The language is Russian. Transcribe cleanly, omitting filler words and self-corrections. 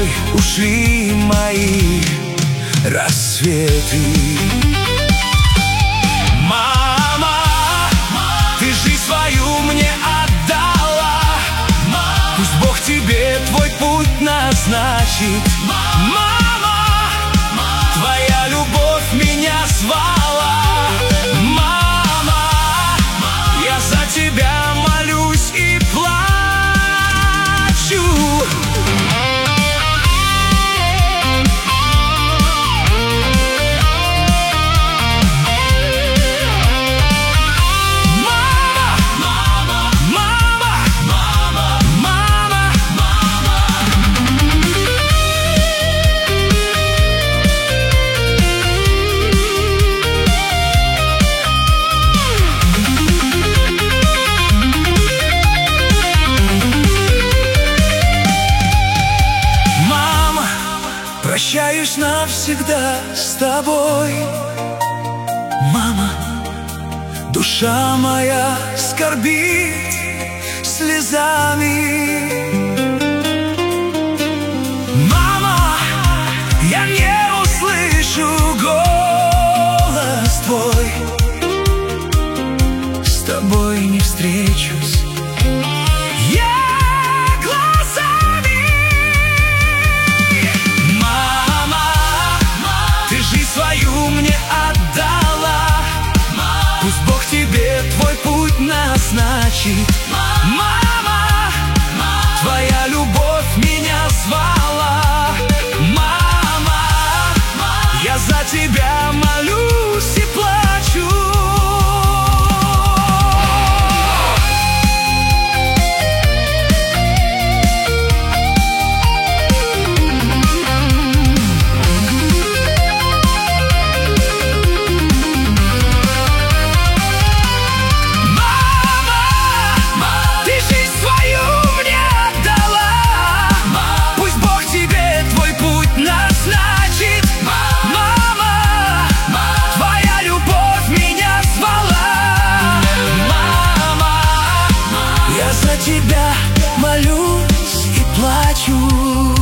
тобой ушли мои рассветы. Мама, ты жизнь свою мне отдала. Пусть Бог тебе твой путь назначит. Мама, твоя любовь меня звала. Мама, я за тебя молюсь и плачу. Прощаюсь навсегда с тобой, мама. Душа моя скорбит слезами. Мама, я не услышу голос твой, с тобой не встречусь. Свою мне отдала. Пусть Бог тебе твой путь назначит. Мама, твоя любовь меня звала. Мама, я за тебя молюсь и плачу. За тебя молюсь и плачу.